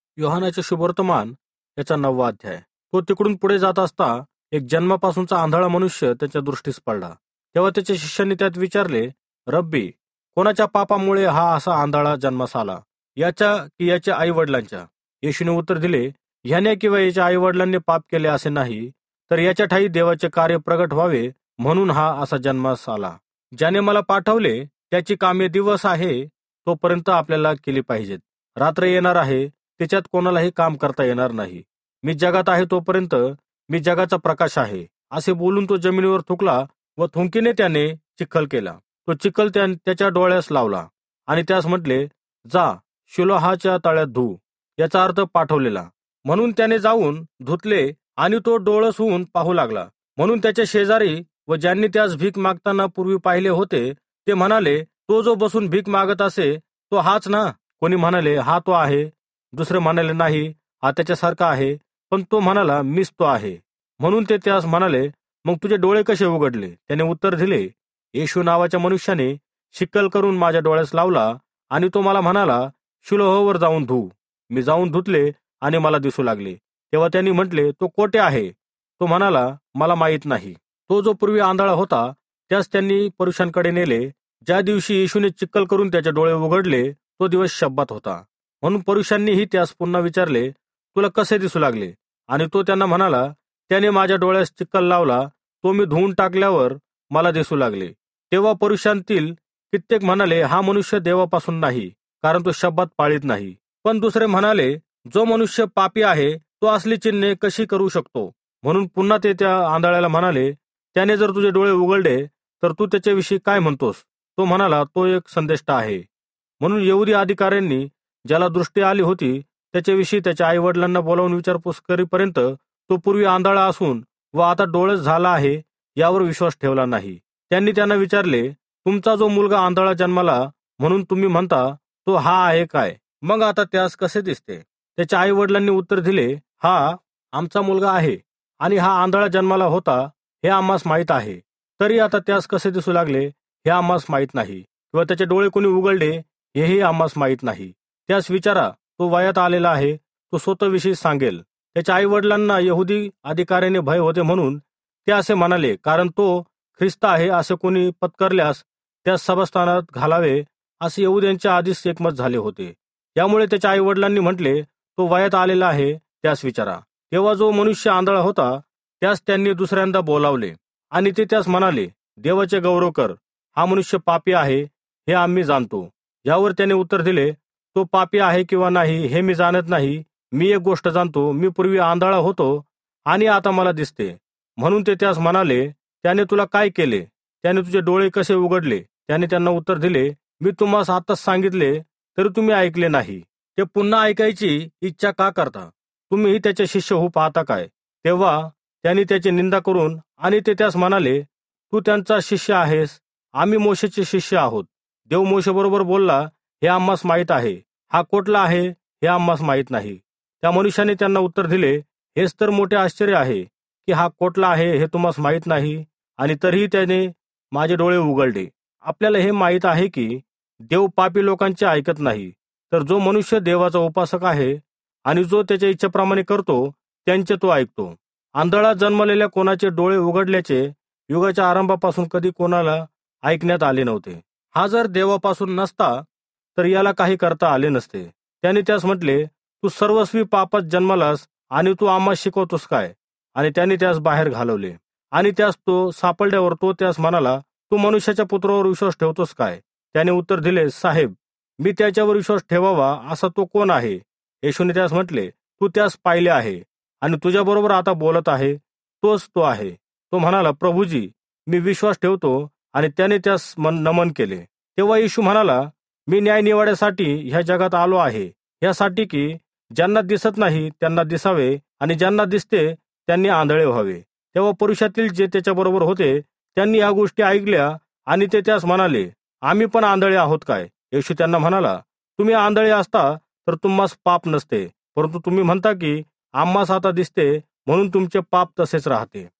योहानाचे शुभवर्तमान याचा 9वा अध्याय. तो तिकडून पुढे जात असता एक जन्मापासूनचा आंधळा मनुष्य त्याच्या दृष्टीस पडला. तेव्हा त्याच्या शिष्यांनी त्यात विचारले, रब्बी, कोणाच्या पापामुळे हा असा आंधळा जन्मास आला, याच्या की याच्या आई वडिलांच्या? येशूने उत्तर दिले, ह्याने किंवा याच्या आई वडिलांनी पाप केले असे नाही, तर याच्या ठाई देवाचे कार्य प्रगट व्हावे म्हणून हा असा जन्मास आला. ज्याने मला पाठवले त्याची कामे दिवस आहे तोपर्यंत आपल्याला केली पाहिजेत. रात्र येणार आहे, त्याच्यात कोणालाही काम करता येणार नाही. मी जगात आहे तोपर्यंत मी जगाचा प्रकाश आहे. असे बोलून तो जमिनीवर थुंकला व थुंकीने त्याने चिखल केला. तो चिखल त्याच्या डोळ्यास लावला आणि त्यास म्हटले, जा शिलोहाच्या तळ्यात धु. याचा अर्थ पाठवलेला. म्हणून त्याने जाऊन धुतले आणि तो डोळस होऊन पाहू लागला. म्हणून त्याच्या शेजारी व ज्यांनी त्यास भीक मागताना पूर्वी पाहिले होते ते म्हणाले, तो जो बसून भीक मागत असे तो हाच ना? कोणी म्हणाले, हा तो आहे. दुसरे म्हणाले, नाही, हा त्याच्यासारखा आहे. पण तो म्हणाला, मीच तो आहे. म्हणून ते त्यास म्हणाले, मग तुझे डोळे कसे उघडले? त्याने उत्तर दिले, येशू नावाच्या मनुष्याने शिक्कल करून माझ्या डोळ्यास लावला आणि तो मला म्हणाला, शिलोहवर जाऊन धु. मी जाऊन धुतले आणि मला दिसू लागले. तेव्हा त्यांनी म्हटले, तो कोठे आहे? तो म्हणाला, मला माहीत नाही. तो जो पूर्वी आंधळा होता त्यास त्यांनी पुरुषांकडे नेले. ज्या दिवशी येशूने चिक्कल करून त्याचे डोळे उघडले तो दिवस शब्बात होता. म्हणून पुरुषांनीही त्यास पुन्हा विचारले, तुला कसे दिसू लागले? आणि तो त्यांना म्हणाला, त्याने माझ्या डोळ्यास चिक्कल लावला, तो मी धुवून टाकल्यावर मला दिसू लागले. तेव्हा पुरुषांतील कित्येक म्हणाले, हा मनुष्य देवापासून नाही, कारण तो शब्बात पाळीत नाही. पण दुसरे म्हणाले, जो मनुष्य पापी आहे तो असली चिन्हे कशी करू शकतो? म्हणून पुन्हा ते त्या आंधळ्याला म्हणाले, त्याने जर तुझे डोळे उघडले तर तू त्याच्याविषयी काय म्हणतोस? तो म्हणाला, तो एक संदेष्टा आहे. म्हणून यहुदी अधिकाऱ्यांनी ज्याला दृष्टी आली होती त्याच्याविषयी त्याच्या आई वडिलांना बोलावून विचारपूस करीपर्यंत तो पूर्वी आंधळा असून व आता डोळस झाला आहे यावर विश्वास ठेवला नाही. त्यांनी त्यांना विचारले, तुमचा जो मुलगा आंधळा जन्माला म्हणून तुम्ही म्हणता तो हा आहे काय? मग आता त्यास कसे दिसते? त्याच्या आई वडिलांनी उत्तर दिले, हा आमचा मुलगा आहे आणि हा आंधळा जन्माला होता हे आम्हास माहीत आहे. तरी आता त्यास कसे दिसू लागले हे आम्हास माहीत नाही, किंवा त्याचे डोळे कोणी उघडले हेही आम्हास माहीत नाही. त्यास विचारा, तो वयात आलेला आहे, तो स्वतःविषयी सांगेल. त्याच्या आई वडिलांना यहुदी अधिकाऱ्याने भय होते म्हणून ते असे म्हणाले, कारण तो ख्रिस्त आहे असे कोणी पत्करल्यास त्यास सभास्थानात घालावे असे यहुद्यांच्या आधीच एकमत झाले होते. यामुळे त्याच्या आई वडिलांनी म्हटले, तो वयात आलेला आहे, त्यास विचारा. तेव्हा जो मनुष्य आंधळा होता त्यास त्यांनी दुसऱ्यांदा बोलावले आणि ते त्यास म्हणाले, देवाचे गौरव कर, हा मनुष्य पापी आहे हे आम्ही जाणतो. यावर त्याने उत्तर दिले, तो पापी आहे किंवा नाही हे मी जाणत नाही. मी एक गोष्ट जाणतो, मी पूर्वी आंधळा होतो आणि आता मला दिसते. म्हणून ते त्यास म्हणाले, त्याने तुला काय केले? त्याने तुझे डोळे कसे उघडले? त्याने त्यांना उत्तर दिले, मी तुम्हाला आताच सांगितले तरी तुम्ही ऐकले नाही. ते पुन्हा ऐकायची इच्छा का करता? तुम्हीही त्याचे शिष्य होऊ पाहता काय? तेव्हा त्यांनी त्याची निंदा करून आणि ते त्यास म्हणाले, तू त्यांचा शिष्य आहेस, आम्ही मोशेचे शिष्य आहोत. देव मोशेबरोबर बोलला हे आम्हास माहीत आहे, हा कोठला आहे हे आम्हास माहीत नाही. त्या मनुष्याने त्यांना उत्तर दिले, हेच तर मोठे आश्चर्य आहे की हा कोठला आहे हे तुम्हास माहीत नाही आणि तरीही त्याने माझे डोळे उघडले. आपल्याला हे माहीत आहे की देव पापी लोकांचे ऐकत नाही, तर जो मनुष्य देवाचा उपासक आहे आणि जो त्याच्या इच्छेप्रमाणे करतो त्यांचे तो ऐकतो. आंधळा जन्मलेल्या कोणाचे डोळे उघडल्याचे युगाच्या आरंभापासून कधी कोणाला ऐकण्यात आले नव्हते. हा जर देवापासून नसता तर याला काही करता आले नसते. त्याने त्यास म्हटले, तू सर्वस्वी पापात जन्मलास आणि तू आम्हा शिकवतोस काय? आणि त्याने त्यास बाहेर घालवले. आणि त्यास तो सापडल्यावर तो त्यास म्हणाला, तू मनुष्याच्या पुत्रावर विश्वास ठेवतोस काय? त्याने उत्तर दिले, साहेब, मी त्याच्यावर विश्वास ठेवावा असा तो कोण आहे? येशूने त्यास म्हटले, तू त्यास पाहिले आहे आणि तुझ्याबरोबर आता बोलत आहे तोच तो आहे. तो म्हणाला, प्रभूजी, मी विश्वास ठेवतो. आणि त्याने त्यास नमन केले. तेव्हा येशू म्हणाला, मी न्याय निवाड्यासाठी ह्या जगात आलो आहे, यासाठी की ज्यांना दिसत नाही त्यांना दिसावे आणि ज्यांना दिसते त्यांनी आंधळे व्हावे. तेव्हा पुरुषातील जे त्याच्याबरोबर होते त्यांनी ह्या गोष्टी ऐकल्या आणि ते त्यास म्हणाले, आम्ही पण आंधळे आहोत काय? येशू त्यांना म्हणाला, तुम्ही आंधळे असता तर तुम्हास पाप नसते, परंतु तुम्ही म्हणता की आम्हास आता दिसते म्हणून तुमचे पाप तसेच राहते.